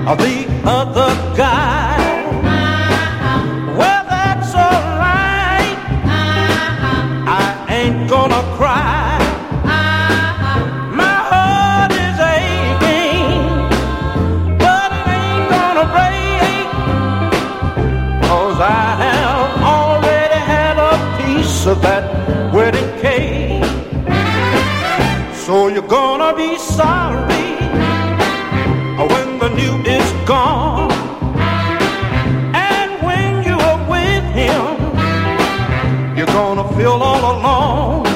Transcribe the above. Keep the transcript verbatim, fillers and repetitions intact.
the other guy. Well, that's alright. I ain't gonna cry. My heart is aching, but it ain't gonna break, 'cause I have already had a piece of that wedding cake. So you're gonna be sorry when the new is gone, and when you are with him, you're gonna feel all alone.